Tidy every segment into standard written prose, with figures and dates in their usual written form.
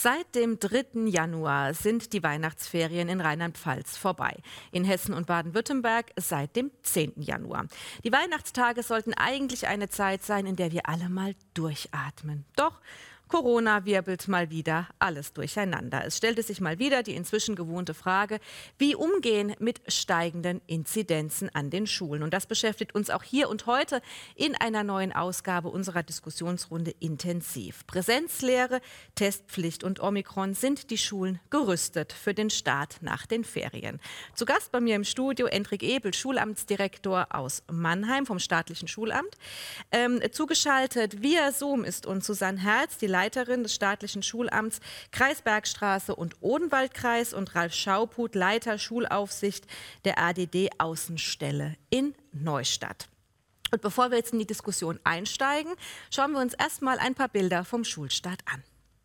Seit dem 3. Januar sind die Weihnachtsferien in Rheinland-Pfalz vorbei. In Hessen und Baden-Württemberg seit dem 10. Januar. Die Weihnachtstage sollten eigentlich eine Zeit sein, in der wir alle mal durchatmen. Doch Corona wirbelt mal wieder alles durcheinander. Es stellte sich mal wieder die inzwischen gewohnte Frage, wie umgehen mit steigenden Inzidenzen an den Schulen. Und das beschäftigt uns auch hier und heute in einer neuen Ausgabe unserer Diskussionsrunde intensiv. Präsenzlehre, Testpflicht und Omikron, sind die Schulen gerüstet für den Start nach den Ferien? Zu Gast bei mir im Studio Endrik Ebel, Schulamtsdirektor aus Mannheim vom staatlichen Schulamt. Zugeschaltet via Zoom ist uns Susanne Herz, die Leiterin des staatlichen Schulamts Kreisbergstraße und Odenwaldkreis, und Ralf Schauput, Leiter Schulaufsicht der ADD Außenstelle in Neustadt. Und bevor wir jetzt in die Diskussion einsteigen, schauen wir uns erstmal ein paar Bilder vom Schulstart an.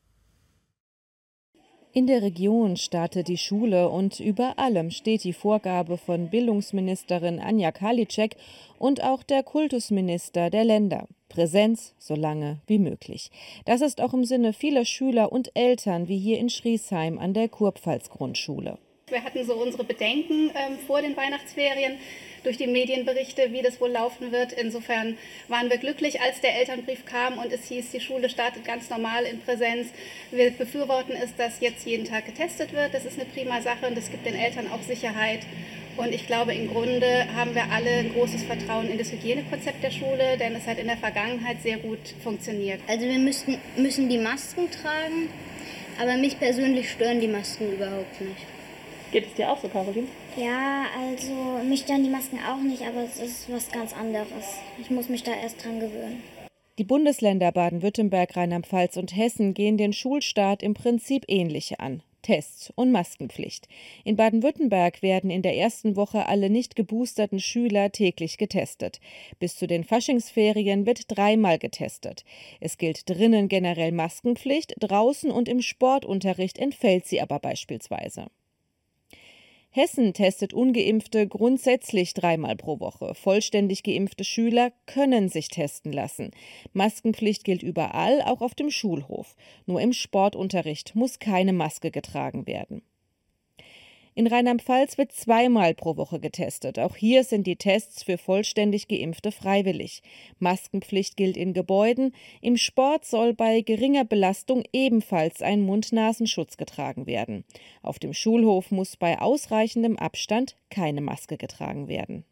In der Region startet die Schule und über allem steht die Vorgabe von Bildungsministerin Anja Karliczek und auch der Kultusminister der Länder: Präsenz so lange wie möglich. Das ist auch im Sinne vieler Schüler und Eltern, wie hier in Schriesheim an der Kurpfalz-Grundschule. Wir hatten so unsere Bedenken vor den Weihnachtsferien durch die Medienberichte, wie das wohl laufen wird. Insofern waren wir glücklich, als der Elternbrief kam und es hieß, die Schule startet ganz normal in Präsenz. Wir befürworten es, dass jetzt jeden Tag getestet wird. Das ist eine prima Sache und das gibt den Eltern auch Sicherheit. Und ich glaube, im Grunde haben wir alle ein großes Vertrauen in das Hygienekonzept der Schule, denn es hat in der Vergangenheit sehr gut funktioniert. Also wir müssen die Masken tragen, aber mich persönlich stören die Masken überhaupt nicht. Geht es dir auch so, Caroline? Ja, also mich stören die Masken auch nicht, aber es ist was ganz anderes. Ich muss mich da erst dran gewöhnen. Die Bundesländer Baden-Württemberg, Rheinland-Pfalz und Hessen gehen den Schulstart im Prinzip ähnlich an: Tests und Maskenpflicht. In Baden-Württemberg werden in der ersten Woche alle nicht geboosterten Schüler täglich getestet. Bis zu den Faschingsferien wird 3-mal getestet. Es gilt drinnen generell Maskenpflicht, draußen und im Sportunterricht entfällt sie aber beispielsweise. Hessen testet Ungeimpfte grundsätzlich 3-mal pro Woche. Vollständig geimpfte Schüler können sich testen lassen. Maskenpflicht gilt überall, auch auf dem Schulhof. Nur im Sportunterricht muss keine Maske getragen werden. In Rheinland-Pfalz wird 2-mal pro Woche getestet. Auch hier sind die Tests für vollständig Geimpfte freiwillig. Maskenpflicht gilt in Gebäuden. Im Sport soll bei geringer Belastung ebenfalls ein Mund-Nasenschutz getragen werden. Auf dem Schulhof muss bei ausreichendem Abstand keine Maske getragen werden.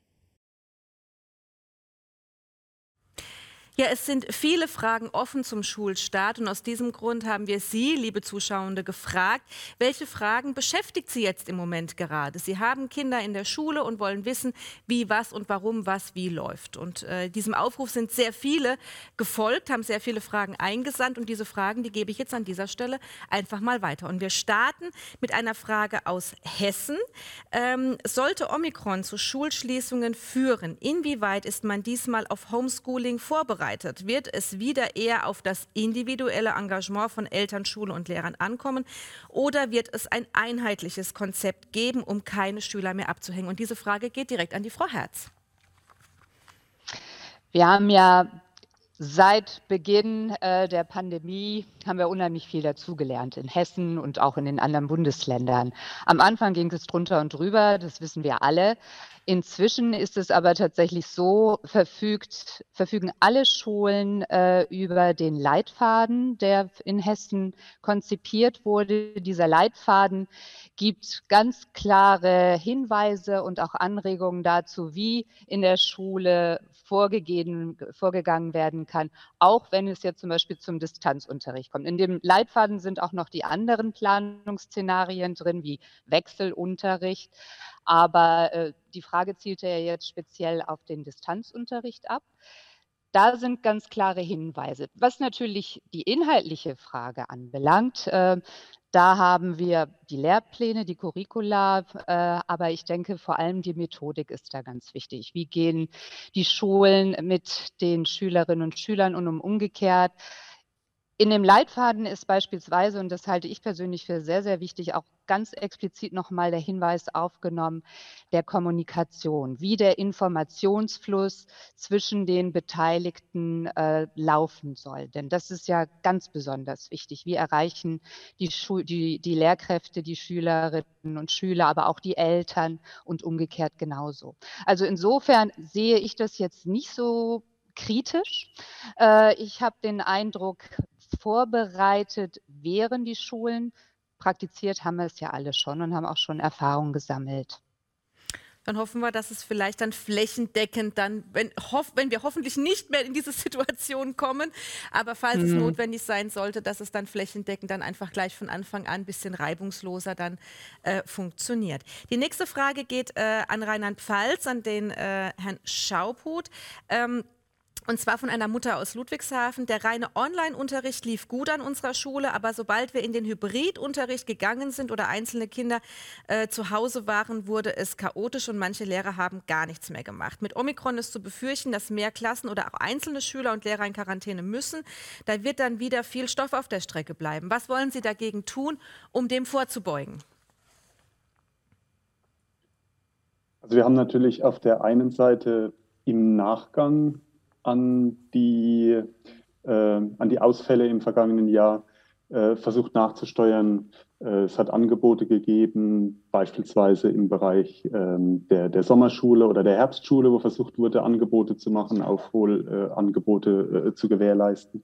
Ja, es sind viele Fragen offen zum Schulstart und aus diesem Grund haben wir Sie, liebe Zuschauende, gefragt, welche Fragen beschäftigt Sie jetzt im Moment gerade? Sie haben Kinder in der Schule und wollen wissen, wie, was und warum was wie läuft. Und diesem Aufruf sind sehr viele gefolgt, haben sehr viele Fragen eingesandt und diese Fragen, die gebe ich jetzt an dieser Stelle einfach mal weiter. Und wir starten mit einer Frage aus Hessen. Sollte Omikron zu Schulschließungen führen, inwieweit ist man diesmal auf Homeschooling vorbereitet? Wird es wieder eher auf das individuelle Engagement von Eltern, Schule und Lehrern ankommen oder wird es ein einheitliches Konzept geben, um keine Schüler mehr abzuhängen? Und diese Frage geht direkt an die Frau Herz. Wir haben ja seit Beginn der Pandemie haben wir unheimlich viel dazugelernt in Hessen und auch in den anderen Bundesländern. Am Anfang ging es drunter und drüber, das wissen wir alle. Inzwischen ist es aber tatsächlich so, verfügen alle Schulen über den Leitfaden, der in Hessen konzipiert wurde. Dieser Leitfaden gibt ganz klare Hinweise und auch Anregungen dazu, wie in der Schule vorgegangen werden kann, auch wenn es jetzt zum Beispiel zum Distanzunterricht kommt. In dem Leitfaden sind auch noch die anderen Planungsszenarien drin, wie Wechselunterricht. Aber die Frage zielte ja jetzt speziell auf den Distanzunterricht ab. Da sind ganz klare Hinweise. Was natürlich die inhaltliche Frage anbelangt, da haben wir die Lehrpläne, die Curricula, aber ich denke, vor allem die Methodik ist da ganz wichtig. Wie gehen die Schulen mit den Schülerinnen und Schülern und umgekehrt? In dem Leitfaden ist beispielsweise, und das halte ich persönlich für sehr, sehr wichtig, auch ganz explizit nochmal der Hinweis aufgenommen, der Kommunikation, wie der Informationsfluss zwischen den Beteiligten laufen soll. Denn das ist ja ganz besonders wichtig. Wie erreichen die Lehrkräfte, die Schülerinnen und Schüler, aber auch die Eltern und umgekehrt genauso. Also insofern sehe ich das jetzt nicht so kritisch. Ich habe den Eindruck, vorbereitet wären die Schulen. Praktiziert haben wir es ja alle schon und haben auch schon Erfahrung gesammelt. Dann hoffen wir, dass es vielleicht dann flächendeckend dann, wenn wir hoffentlich nicht mehr in diese Situation kommen, aber falls es notwendig sein sollte, dass es dann flächendeckend dann einfach gleich von Anfang an ein bisschen reibungsloser dann funktioniert. Die nächste Frage geht an Rheinland-Pfalz, an den Herrn Schauphut. Und zwar von einer Mutter aus Ludwigshafen. Der reine Online-Unterricht lief gut an unserer Schule, aber sobald wir in den Hybridunterricht gegangen sind oder einzelne Kinder zu Hause waren, wurde es chaotisch und manche Lehrer haben gar nichts mehr gemacht. Mit Omikron ist zu befürchten, dass mehr Klassen oder auch einzelne Schüler und Lehrer in Quarantäne müssen. Da wird dann wieder viel Stoff auf der Strecke bleiben. Was wollen Sie dagegen tun, um dem vorzubeugen? Also wir haben natürlich auf der einen Seite im Nachgang an die Ausfälle im vergangenen Jahr versucht nachzusteuern. Es hat Angebote gegeben, beispielsweise im Bereich der Sommerschule oder der Herbstschule, wo versucht wurde, Angebote zu machen, Aufholangebote zu gewährleisten.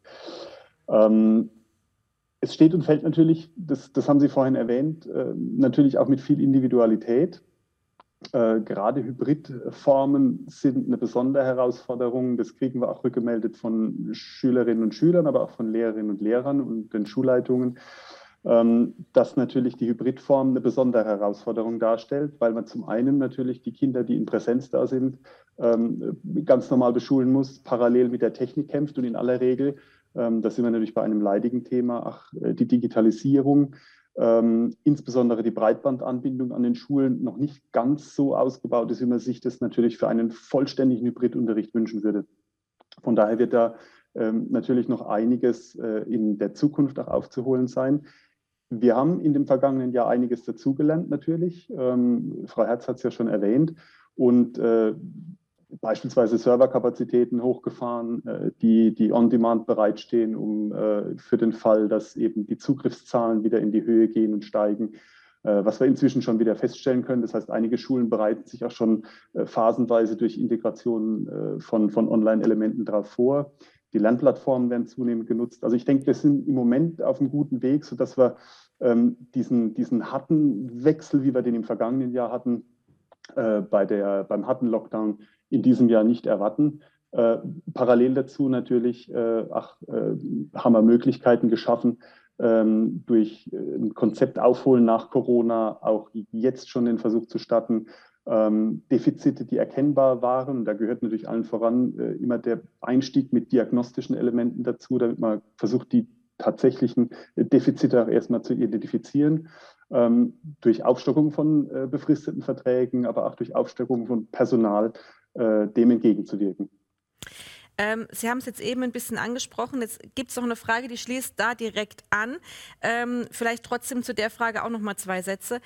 Es steht und fällt natürlich, das haben Sie vorhin erwähnt, natürlich auch mit viel Individualität. Gerade Hybridformen sind eine besondere Herausforderung. Das kriegen wir auch rückgemeldet von Schülerinnen und Schülern, aber auch von Lehrerinnen und Lehrern und den Schulleitungen, dass natürlich die Hybridform eine besondere Herausforderung darstellt, weil man zum einen natürlich die Kinder, die in Präsenz da sind, ganz normal beschulen muss, parallel mit der Technik kämpft und in aller Regel, da sind wir natürlich bei einem leidigen Thema, die Digitalisierung, insbesondere die Breitbandanbindung an den Schulen noch nicht ganz so ausgebaut ist, wie man sich das natürlich für einen vollständigen Hybridunterricht wünschen würde. Von daher wird da natürlich noch einiges in der Zukunft auch aufzuholen sein. Wir haben in dem vergangenen Jahr einiges dazugelernt natürlich. Frau Herz hat es ja schon erwähnt. Und beispielsweise Serverkapazitäten hochgefahren, die on-demand bereitstehen, um für den Fall, dass eben die Zugriffszahlen wieder in die Höhe gehen und steigen, was wir inzwischen schon wieder feststellen können. Das heißt, einige Schulen bereiten sich auch schon phasenweise durch Integration von Online-Elementen darauf vor. Die Lernplattformen werden zunehmend genutzt. Also ich denke, wir sind im Moment auf einem guten Weg, sodass wir diesen harten Wechsel, wie wir den im vergangenen Jahr hatten, beim harten Lockdown in diesem Jahr nicht erwarten. Parallel dazu natürlich haben wir Möglichkeiten geschaffen, durch ein Konzept Aufholen nach Corona auch jetzt schon den Versuch zu starten, Defizite, die erkennbar waren. Da gehört natürlich allen voran immer der Einstieg mit diagnostischen Elementen dazu, damit man versucht, die tatsächlichen Defizite auch erstmal zu identifizieren. Durch Aufstockung von befristeten Verträgen, aber auch durch Aufstockung von Personal dem entgegenzuwirken. Sie haben es jetzt eben ein bisschen angesprochen. Jetzt gibt es noch eine Frage, die schließt da direkt an. Vielleicht trotzdem zu der Frage auch noch mal 2 Sätze.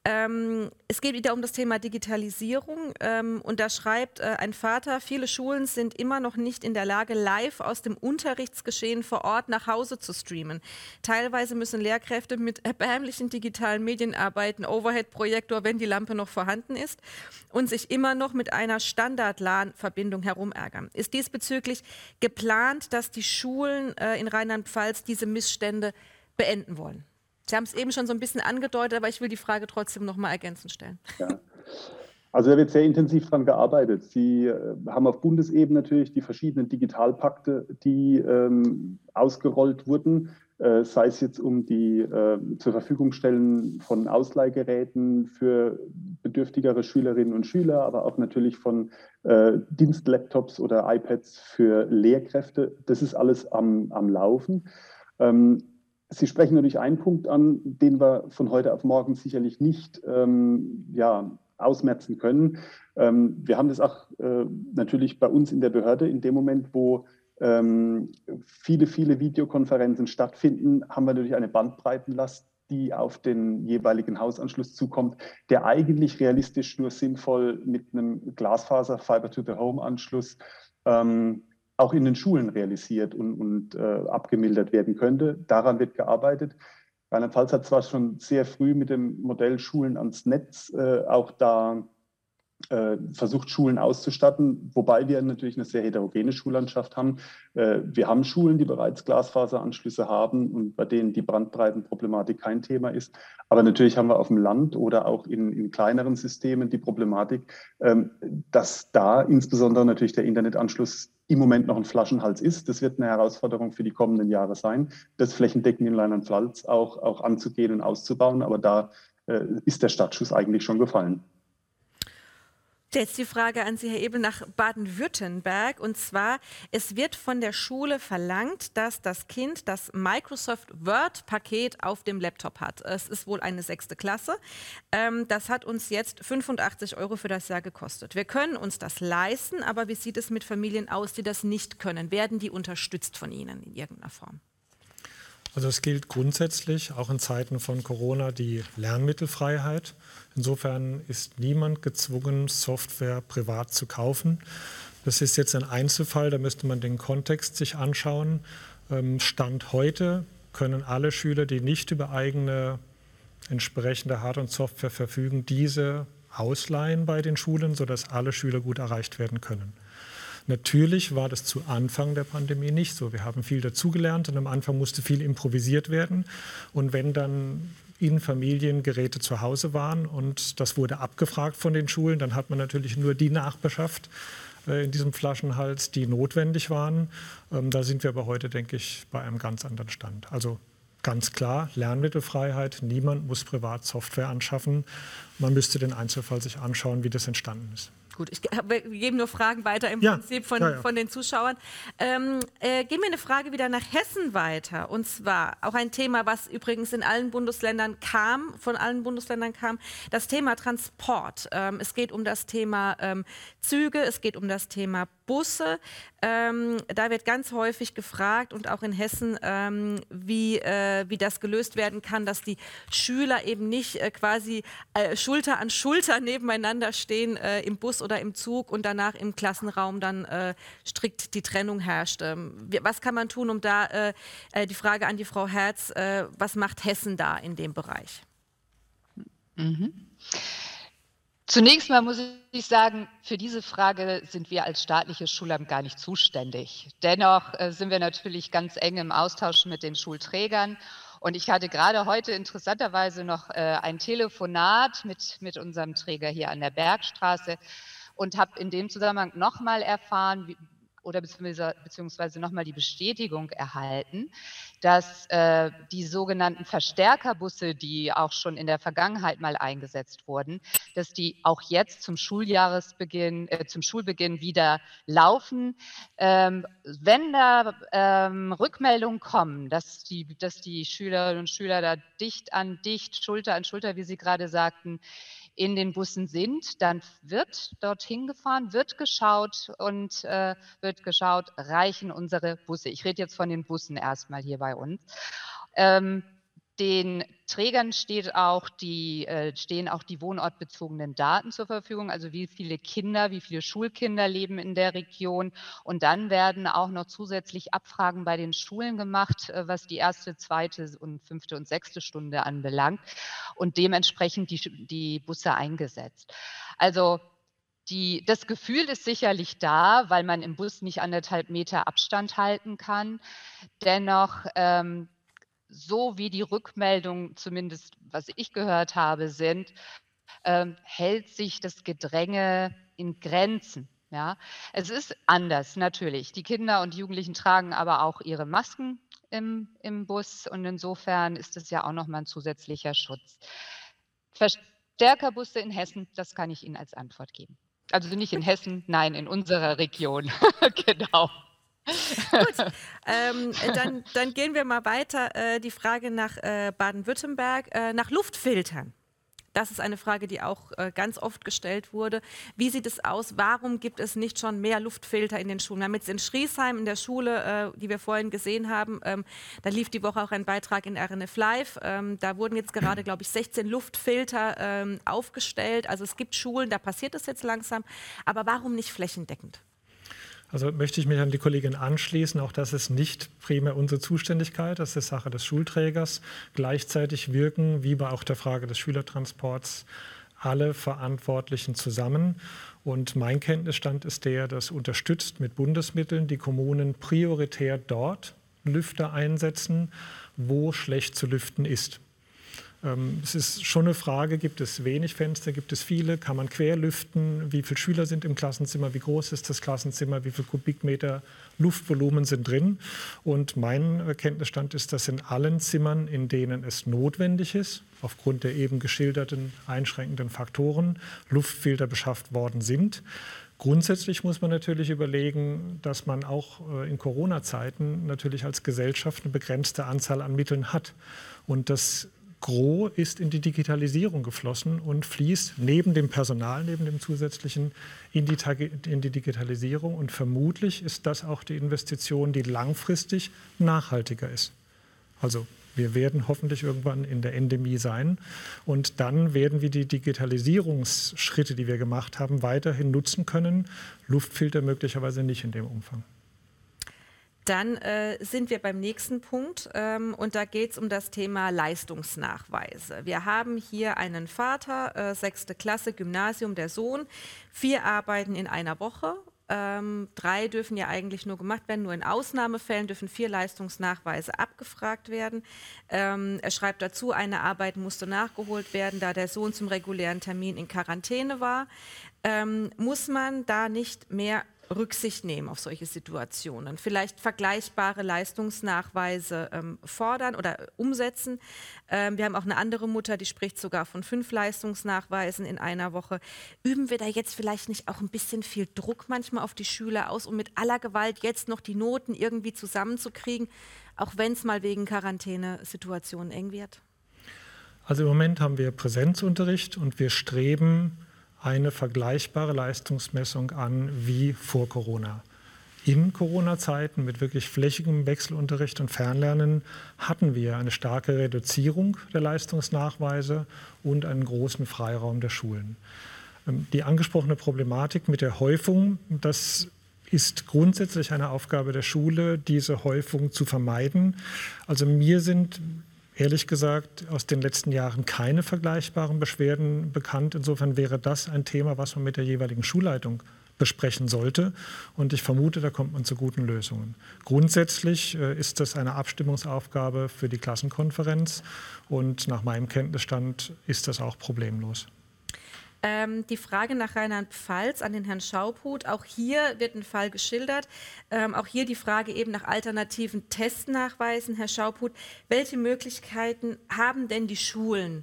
Es geht wieder um das Thema Digitalisierung und da schreibt ein Vater, viele Schulen sind immer noch nicht in der Lage, live aus dem Unterrichtsgeschehen vor Ort nach Hause zu streamen. Teilweise müssen Lehrkräfte mit erbärmlichen digitalen Medien arbeiten, Overhead-Projektor, wenn die Lampe noch vorhanden ist, und sich immer noch mit einer Standard-LAN-Verbindung herumärgern. Ist diesbezüglich geplant, dass die Schulen in Rheinland-Pfalz diese Missstände beenden wollen? Sie haben es eben schon so ein bisschen angedeutet, aber ich will die Frage trotzdem noch mal ergänzend stellen. Ja. Also da wird sehr intensiv daran gearbeitet. Sie haben auf Bundesebene natürlich die verschiedenen Digitalpakte, die ausgerollt wurden, sei es jetzt um die zur Verfügung stellen von Ausleihgeräten für bedürftigere Schülerinnen und Schüler, aber auch natürlich von Dienstlaptops oder iPads für Lehrkräfte. Das ist alles am Laufen. Sie sprechen natürlich einen Punkt an, den wir von heute auf morgen sicherlich nicht ausmerzen können. Wir haben das auch natürlich bei uns in der Behörde in dem Moment, wo viele Videokonferenzen stattfinden, haben wir natürlich eine Bandbreitenlast, die auf den jeweiligen Hausanschluss zukommt, der eigentlich realistisch nur sinnvoll mit einem Glasfaser-Fiber-to-the-Home-Anschluss auch in den Schulen realisiert und abgemildert werden könnte. Daran wird gearbeitet. Rheinland-Pfalz hat zwar schon sehr früh mit dem Modell Schulen ans Netz auch da versucht, Schulen auszustatten, wobei wir natürlich eine sehr heterogene Schullandschaft haben. Wir haben Schulen, die bereits Glasfaseranschlüsse haben und bei denen die Bandbreitenproblematik kein Thema ist. Aber natürlich haben wir auf dem Land oder auch in kleineren Systemen die Problematik, dass da insbesondere natürlich der Internetanschluss im Moment noch ein Flaschenhals ist. Das wird eine Herausforderung für die kommenden Jahre sein, das flächendeckend in Rheinland-Pfalz auch anzugehen und auszubauen. Aber da ist der Startschuss eigentlich schon gefallen. Jetzt die Frage an Sie, Herr Ebel, nach Baden-Württemberg. Und zwar, es wird von der Schule verlangt, dass das Kind das Microsoft Word-Paket auf dem Laptop hat. Es ist wohl eine 6. Klasse. Das hat uns jetzt 85 € für das Jahr gekostet. Wir können uns das leisten, aber wie sieht es mit Familien aus, die das nicht können? Werden die unterstützt von Ihnen in irgendeiner Form? Also es gilt grundsätzlich, auch in Zeiten von Corona, die Lernmittelfreiheit. Insofern ist niemand gezwungen, Software privat zu kaufen. Das ist jetzt ein Einzelfall, da müsste man den Kontext sich anschauen. Stand heute können alle Schüler, die nicht über eigene entsprechende Hard- und Software verfügen, diese ausleihen bei den Schulen, sodass alle Schüler gut erreicht werden können. Natürlich war das zu Anfang der Pandemie nicht so. Wir haben viel dazugelernt und am Anfang musste viel improvisiert werden. Und wenn dann in Familien Geräte zu Hause waren und das wurde abgefragt von den Schulen, dann hat man natürlich nur die nachbeschafft in diesem Flaschenhals, die notwendig waren. Da sind wir aber heute, denke ich, bei einem ganz anderen Stand. Also ganz klar, Lernmittelfreiheit, niemand muss privat Software anschaffen. Man müsste den Einzelfall sich anschauen, wie das entstanden ist. Gut, wir geben nur Fragen weiter im Prinzip von den Zuschauern. Geben wir eine Frage wieder nach Hessen weiter. Und zwar auch ein Thema, was übrigens von allen Bundesländern kam, das Thema Transport. Es geht um das Thema Züge, es geht um das Thema Busse. Da wird ganz häufig gefragt und auch in Hessen, wie das gelöst werden kann, dass die Schüler eben nicht quasi Schulter an Schulter nebeneinander stehen im Bus oder im Zug und danach im Klassenraum dann strikt die Trennung herrscht. Was kann man tun, um da die Frage an die Frau Herz, was macht Hessen da in dem Bereich? Zunächst mal muss ich sagen, für diese Frage sind wir als staatliches Schulamt gar nicht zuständig. Dennoch sind wir natürlich ganz eng im Austausch mit den Schulträgern. Und ich hatte gerade heute interessanterweise noch ein Telefonat mit unserem Träger hier an der Bergstraße und habe in dem Zusammenhang nochmal erfahren, beziehungsweise nochmal die Bestätigung erhalten, dass die sogenannten Verstärkerbusse, die auch schon in der Vergangenheit mal eingesetzt wurden, dass die auch jetzt zum Schulbeginn wieder laufen. Wenn da Rückmeldungen kommen, dass die Schülerinnen und Schüler da dicht an dicht, Schulter an Schulter, wie Sie gerade sagten, in den Bussen sind, dann wird dorthin gefahren, wird geschaut, reichen unsere Busse. Ich rede jetzt von den Bussen erstmal hier bei uns. Den Trägern stehen auch die wohnortbezogenen Daten zur Verfügung, also wie viele Schulkinder leben in der Region. Und dann werden auch noch zusätzlich Abfragen bei den Schulen gemacht, was die 1., 2. und 5. und 6. Stunde anbelangt und dementsprechend die Busse eingesetzt. Also das Gefühl ist sicherlich da, weil man im Bus nicht 1,5 Meter Abstand halten kann. Dennoch so wie die Rückmeldungen, zumindest was ich gehört habe, sind, hält sich das Gedränge in Grenzen. Ja? Es ist anders, natürlich. Die Kinder und Jugendlichen tragen aber auch ihre Masken im Bus und insofern ist es ja auch nochmal ein zusätzlicher Schutz. Verstärkerbusse in Hessen, das kann ich Ihnen als Antwort geben. Also nicht in Hessen, nein, in unserer Region. Genau. Gut, dann gehen wir mal weiter. Die Frage nach Baden-Württemberg, nach Luftfiltern. Das ist eine Frage, die auch ganz oft gestellt wurde. Wie sieht es aus? Warum gibt es nicht schon mehr Luftfilter in den Schulen? Wir haben jetzt in Schriesheim in der Schule, die wir vorhin gesehen haben, da lief die Woche auch ein Beitrag in RNF Live. Da wurden jetzt gerade, glaube ich, 16 Luftfilter aufgestellt. Also es gibt Schulen, da passiert es jetzt langsam. Aber warum nicht flächendeckend? Also möchte ich mich an die Kollegin anschließen. Auch das ist nicht primär unsere Zuständigkeit. Das ist Sache des Schulträgers. Gleichzeitig wirken, wie bei auch der Frage des Schülertransports, alle Verantwortlichen zusammen. Und mein Kenntnisstand ist der, dass unterstützt mit Bundesmitteln die Kommunen prioritär dort Lüfter einsetzen, wo schlecht zu lüften ist. Es ist schon eine Frage, gibt es wenig Fenster, gibt es viele, kann man querlüften, wie viele Schüler sind im Klassenzimmer, wie groß ist das Klassenzimmer, wie viel Kubikmeter Luftvolumen sind drin. Und mein Kenntnisstand ist, dass in allen Zimmern, in denen es notwendig ist, aufgrund der eben geschilderten einschränkenden Faktoren, Luftfilter beschafft worden sind. Grundsätzlich muss man natürlich überlegen, dass man auch in Corona-Zeiten natürlich als Gesellschaft eine begrenzte Anzahl an Mitteln hat. Und das Gros ist in die Digitalisierung geflossen und fließt neben dem Personal, neben dem zusätzlichen in die Digitalisierung. Und vermutlich ist das auch die Investition, die langfristig nachhaltiger ist. Also wir werden hoffentlich irgendwann in der Endemie sein und dann werden wir die Digitalisierungsschritte, die wir gemacht haben, weiterhin nutzen können. Luftfilter möglicherweise nicht in dem Umfang. Dann sind wir beim nächsten Punkt und da geht es um das Thema Leistungsnachweise. Wir haben hier einen Vater, 6. Klasse, Gymnasium, der Sohn. 4 arbeiten in einer Woche. 3 dürfen ja eigentlich nur gemacht werden, nur in Ausnahmefällen dürfen 4 Leistungsnachweise abgefragt werden. Er schreibt dazu, eine Arbeit musste nachgeholt werden, da der Sohn zum regulären Termin in Quarantäne war. Muss man da nicht mehr Rücksicht nehmen auf solche Situationen, vielleicht vergleichbare Leistungsnachweise fordern oder umsetzen. Wir haben auch eine andere Mutter, die spricht sogar von 5 Leistungsnachweisen in einer Woche. Üben wir da jetzt vielleicht nicht auch ein bisschen viel Druck manchmal auf die Schüler aus, um mit aller Gewalt jetzt noch die Noten irgendwie zusammenzukriegen, auch wenn es mal wegen Quarantänesituationen eng wird? Also im Moment haben wir Präsenzunterricht und wir streben eine vergleichbare Leistungsmessung an wie vor Corona. In Corona-Zeiten mit wirklich flächigem Wechselunterricht und Fernlernen hatten wir eine starke Reduzierung der Leistungsnachweise und einen großen Freiraum der Schulen. Die angesprochene Problematik mit der Häufung, das ist grundsätzlich eine Aufgabe der Schule, diese Häufung zu vermeiden. Also mir sind ehrlich gesagt aus den letzten Jahren keine vergleichbaren Beschwerden bekannt. Insofern wäre das ein Thema, was man mit der jeweiligen Schulleitung besprechen sollte. Und ich vermute, da kommt man zu guten Lösungen. Grundsätzlich ist das eine Abstimmungsaufgabe für die Klassenkonferenz. Und nach meinem Kenntnisstand ist das auch problemlos. Die Frage nach Rheinland-Pfalz an den Herrn Schauphut. Auch hier wird ein Fall geschildert. Auch hier die Frage eben nach alternativen Testnachweisen. Herr Schauphut, welche Möglichkeiten haben denn die Schulen,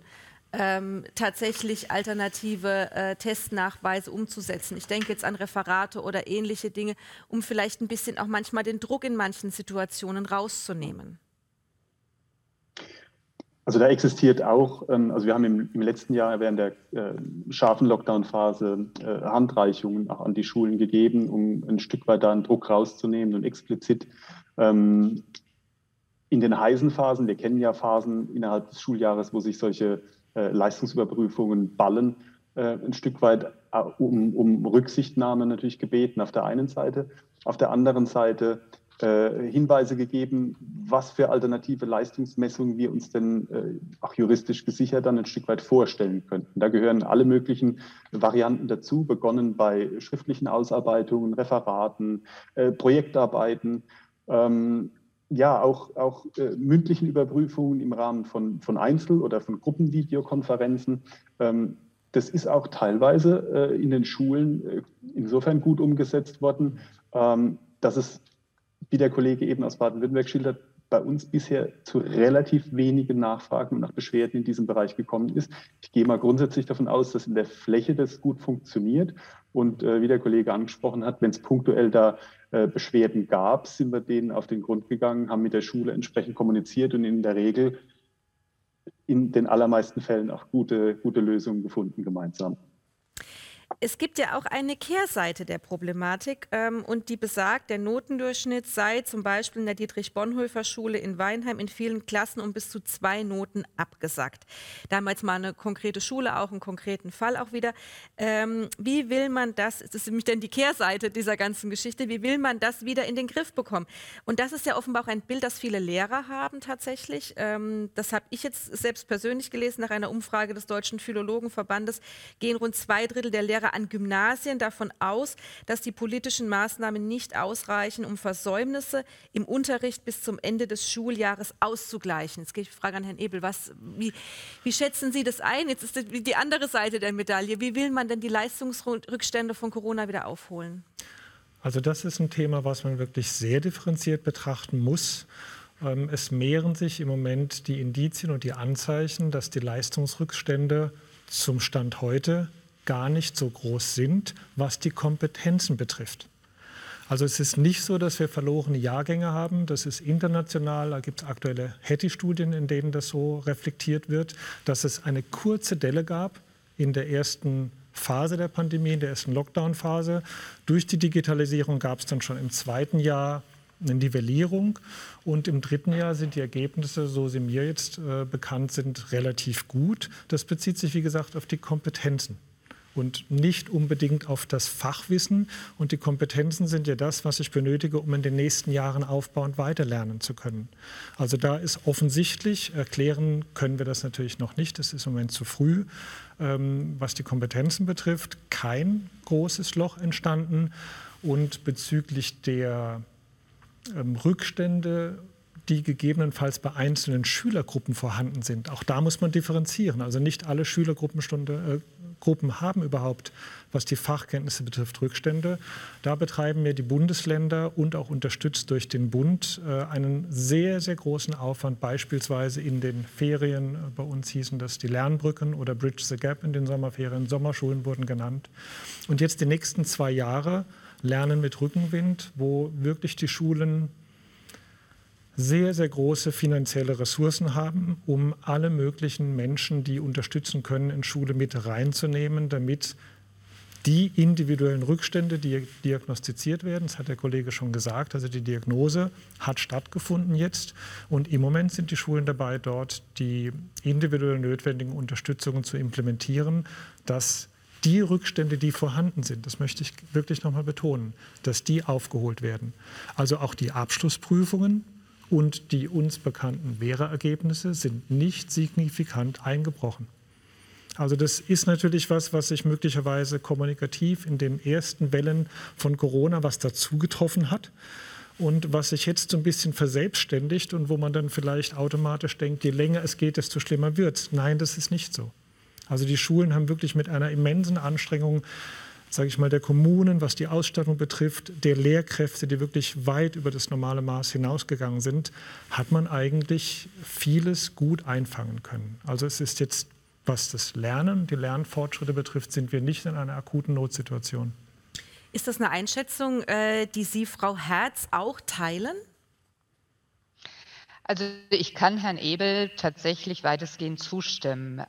tatsächlich alternative Testnachweise umzusetzen? Ich denke jetzt an Referate oder ähnliche Dinge, um vielleicht ein bisschen auch manchmal den Druck in manchen Situationen rauszunehmen. Also da existiert auch, also wir haben im letzten Jahr während der scharfen Lockdown-Phase Handreichungen auch an die Schulen gegeben, um ein Stück weit da einen Druck rauszunehmen und explizit in den heißen Phasen, wir kennen ja Phasen innerhalb des Schuljahres, wo sich solche Leistungsüberprüfungen ballen, ein Stück weit um Rücksichtnahme natürlich gebeten auf der einen Seite, auf der anderen Seite Hinweise gegeben, was für alternative Leistungsmessungen wir uns denn auch juristisch gesichert dann ein Stück weit vorstellen könnten. Da gehören alle möglichen Varianten dazu, begonnen bei schriftlichen Ausarbeitungen, Referaten, Projektarbeiten, ja, auch mündlichen Überprüfungen im Rahmen von Einzel- oder von Gruppenvideokonferenzen. Das ist auch teilweise in den Schulen insofern gut umgesetzt worden, dass es, wie der Kollege eben aus Baden-Württemberg schildert, bei uns bisher zu relativ wenigen Nachfragen und nach Beschwerden in diesem Bereich gekommen ist. Ich gehe mal grundsätzlich davon aus, dass in der Fläche das gut funktioniert. Und wie der Kollege angesprochen hat, wenn es punktuell da Beschwerden gab, sind wir denen auf den Grund gegangen, haben mit der Schule entsprechend kommuniziert und in der Regel in den allermeisten Fällen auch gute Lösungen gefunden gemeinsam. Es gibt ja auch eine Kehrseite der Problematik und die besagt, der Notendurchschnitt sei zum Beispiel in der Dietrich-Bonhoeffer-Schule in Weinheim in vielen Klassen um bis zu 2 Noten abgesackt. Damals mal eine konkrete Schule, auch einen konkreten Fall auch wieder. Wie will man das ist nämlich dann die Kehrseite dieser ganzen Geschichte, wie will man das wieder in den Griff bekommen? Und das ist ja offenbar auch ein Bild, das viele Lehrer haben tatsächlich. Das habe ich jetzt selbst persönlich gelesen, nach einer Umfrage des Deutschen Philologenverbandes gehen rund 2/3 der Lehrer an Gymnasien davon aus, dass die politischen Maßnahmen nicht ausreichen, um Versäumnisse im Unterricht bis zum Ende des Schuljahres auszugleichen. Jetzt gehe ich die Frage an Herrn Ebel. Wie schätzen Sie das ein? Jetzt ist die andere Seite der Medaille. Wie will man denn die Leistungsrückstände von Corona wieder aufholen? Also das ist ein Thema, was man wirklich sehr differenziert betrachten muss. Es mehren sich im Moment die Indizien und die Anzeichen, dass die Leistungsrückstände zum Stand heute gar nicht so groß sind, was die Kompetenzen betrifft. Also es ist nicht so, dass wir verlorene Jahrgänge haben. Das ist international. Da gibt es aktuelle Hattie-Studien, in denen das so reflektiert wird, dass es eine kurze Delle gab in der ersten Phase der Pandemie, in der ersten Lockdown-Phase. Durch die Digitalisierung gab es dann schon im zweiten Jahr eine Nivellierung und im dritten Jahr sind die Ergebnisse, so sie mir jetzt bekannt sind, relativ gut. Das bezieht sich, wie gesagt, auf die Kompetenzen und nicht unbedingt auf das Fachwissen. Und die Kompetenzen sind ja das, was ich benötige, um in den nächsten Jahren aufbauend weiterlernen zu können. Also da ist offensichtlich, erklären können wir das natürlich noch nicht, das ist im Moment zu früh, was die Kompetenzen betrifft, kein großes Loch entstanden. Und bezüglich der Rückstände, die gegebenenfalls bei einzelnen Schülergruppen vorhanden sind. Auch da muss man differenzieren. Also nicht alle Schülergruppen haben überhaupt, was die Fachkenntnisse betrifft, Rückstände. Da betreiben wir die Bundesländer und auch unterstützt durch den Bund einen sehr, sehr großen Aufwand. Beispielsweise in den Ferien, bei uns hießen das die Lernbrücken oder Bridge the Gap in den Sommerferien, Sommerschulen wurden genannt. Und jetzt die nächsten 2 Jahre Lernen mit Rückenwind, wo wirklich die Schulen sehr, sehr große finanzielle Ressourcen haben, um alle möglichen Menschen, die unterstützen können, in Schule mit reinzunehmen, damit die individuellen Rückstände, die diagnostiziert werden, das hat der Kollege schon gesagt, also die Diagnose hat stattgefunden jetzt und im Moment sind die Schulen dabei, dort die individuell notwendigen Unterstützungen zu implementieren, dass die Rückstände, die vorhanden sind, das möchte ich wirklich nochmal betonen, dass die aufgeholt werden. Also auch die Abschlussprüfungen und die uns bekannten Lehrerergebnisse sind nicht signifikant eingebrochen. Also das ist natürlich was sich möglicherweise kommunikativ in den ersten Wellen von Corona was dazu getroffen hat und was sich jetzt so ein bisschen verselbstständigt und wo man dann vielleicht automatisch denkt, je länger es geht, desto schlimmer wird es. Nein, das ist nicht so. Also die Schulen haben wirklich mit einer immensen Anstrengung, sage ich mal, der Kommunen, was die Ausstattung betrifft, der Lehrkräfte, die wirklich weit über das normale Maß hinausgegangen sind, hat man eigentlich vieles gut einfangen können. Also es ist jetzt, was das Lernen, die Lernfortschritte betrifft, sind wir nicht in einer akuten Notsituation. Ist das eine Einschätzung, die Sie, Frau Herz, auch teilen? Also ich kann Herrn Ebel tatsächlich weitestgehend zustimmen.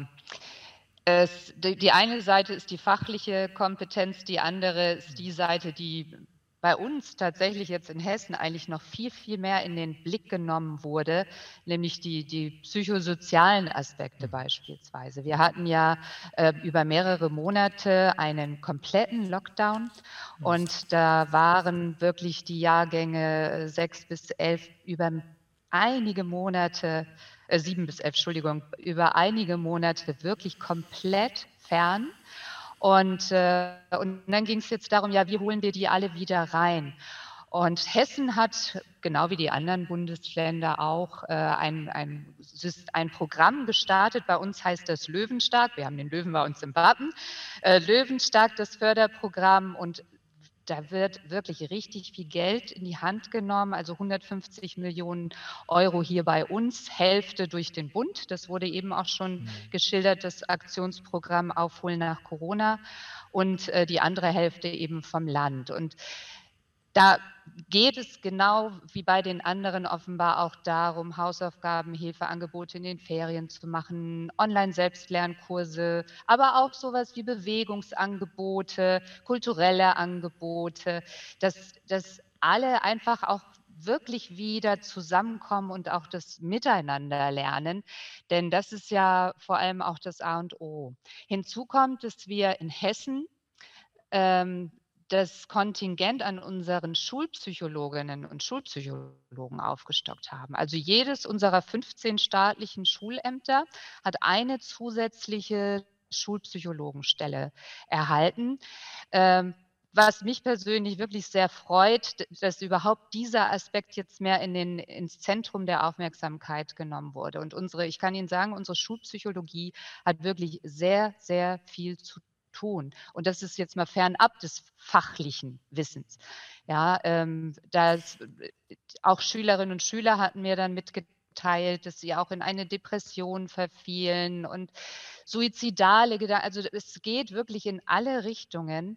Die eine Seite ist die fachliche Kompetenz, die andere ist die Seite, die bei uns tatsächlich jetzt in Hessen eigentlich noch viel, viel mehr in den Blick genommen wurde, nämlich die psychosozialen Aspekte beispielsweise. Wir hatten ja über mehrere Monate einen kompletten Lockdown und da waren wirklich die Jahrgänge 6 bis 11 über einige Monate, 7 bis 11, Entschuldigung, über einige Monate wirklich komplett fern. Und dann ging es jetzt darum, ja, wie holen wir die alle wieder rein? Und Hessen hat, genau wie die anderen Bundesländer auch, ein Programm gestartet. Bei uns heißt das Löwenstark. Wir haben den Löwen bei uns im Wappen. Löwenstark, das Förderprogramm. Und da wird wirklich richtig viel Geld in die Hand genommen, also 150 Millionen Euro hier bei uns, Hälfte durch den Bund. Das wurde eben auch schon geschildert, das Aktionsprogramm Aufholen nach Corona und die andere Hälfte eben vom Land. Und Da geht es genau wie bei den anderen offenbar auch darum, Hausaufgaben, Hilfeangebote in den Ferien zu machen, Online-Selbstlernkurse, aber auch sowas wie Bewegungsangebote, kulturelle Angebote, dass alle einfach auch wirklich wieder zusammenkommen und auch das Miteinander lernen, denn das ist ja vor allem auch das A und O. Hinzu kommt, dass wir in Hessen das Kontingent an unseren Schulpsychologinnen und Schulpsychologen aufgestockt haben. Also jedes unserer 15 staatlichen Schulämter hat eine zusätzliche Schulpsychologenstelle erhalten. Was mich persönlich wirklich sehr freut, dass überhaupt dieser Aspekt jetzt mehr ins Zentrum der Aufmerksamkeit genommen wurde. Und ich kann Ihnen sagen, unsere Schulpsychologie hat wirklich sehr, sehr viel zu tun. Und das ist jetzt mal fernab des fachlichen Wissens. Ja, auch Schülerinnen und Schüler hatten mir dann mitgeteilt, dass sie auch in eine Depression verfielen und suizidale Gedanken. Also es geht wirklich in alle Richtungen.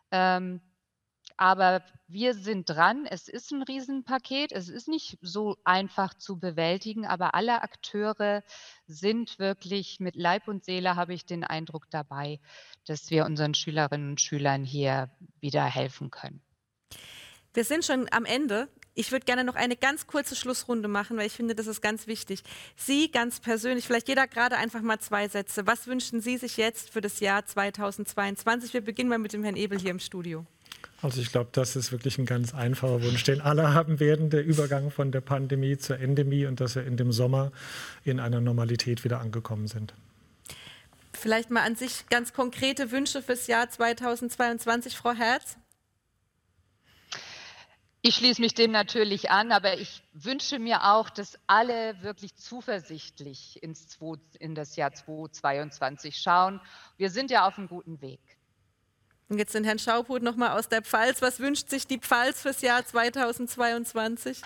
Aber wir sind dran. Es ist ein Riesenpaket. Es ist nicht so einfach zu bewältigen, aber alle Akteure sind wirklich mit Leib und Seele, habe ich den Eindruck, dabei, dass wir unseren Schülerinnen und Schülern hier wieder helfen können. Wir sind schon am Ende. Ich würde gerne noch eine ganz kurze Schlussrunde machen, weil ich finde, das ist ganz wichtig. Sie ganz persönlich, vielleicht jeder gerade einfach mal 2 Sätze. Was wünschen Sie sich jetzt für das Jahr 2022? Wir beginnen mal mit dem Herrn Ebel hier im Studio. Also ich glaube, das ist wirklich ein ganz einfacher Wunsch, den alle haben werden, der Übergang von der Pandemie zur Endemie und dass wir in dem Sommer in einer Normalität wieder angekommen sind. Vielleicht mal an sich ganz konkrete Wünsche fürs Jahr 2022, Frau Herz? Ich schließe mich dem natürlich an, aber ich wünsche mir auch, dass alle wirklich zuversichtlich in das Jahr 2022 schauen. Wir sind ja auf einem guten Weg. Und jetzt den Herrn Schauphut noch mal aus der Pfalz. Was wünscht sich die Pfalz fürs Jahr 2022?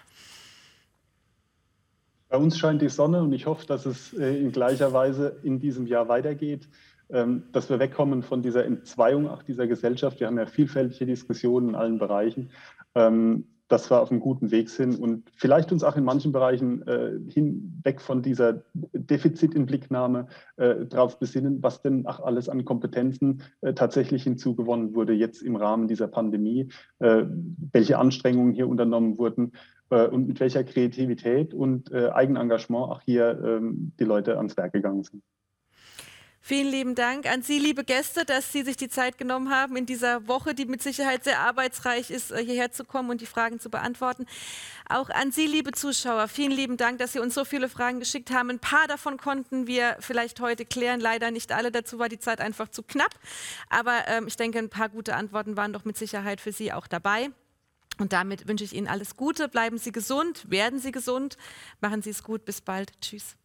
Bei uns scheint die Sonne und ich hoffe, dass es in gleicher Weise in diesem Jahr weitergeht, dass wir wegkommen von dieser Entzweiung auch dieser Gesellschaft. Wir haben ja vielfältige Diskussionen in allen Bereichen, dass wir auf einem guten Weg sind und vielleicht uns auch in manchen Bereichen hinweg von dieser Defizitinblicknahme darauf besinnen, was denn auch alles an Kompetenzen tatsächlich hinzugewonnen wurde jetzt im Rahmen dieser Pandemie, welche Anstrengungen hier unternommen wurden und mit welcher Kreativität und Eigenengagement auch hier die Leute ans Werk gegangen sind. Vielen lieben Dank an Sie, liebe Gäste, dass Sie sich die Zeit genommen haben, in dieser Woche, die mit Sicherheit sehr arbeitsreich ist, hierher zu kommen und die Fragen zu beantworten. Auch an Sie, liebe Zuschauer, vielen lieben Dank, dass Sie uns so viele Fragen geschickt haben. Ein paar davon konnten wir vielleicht heute klären, leider nicht alle. Dazu war die Zeit einfach zu knapp. Aber ich denke, ein paar gute Antworten waren doch mit Sicherheit für Sie auch dabei. Und damit wünsche ich Ihnen alles Gute. Bleiben Sie gesund, werden Sie gesund. Machen Sie es gut. Bis bald. Tschüss.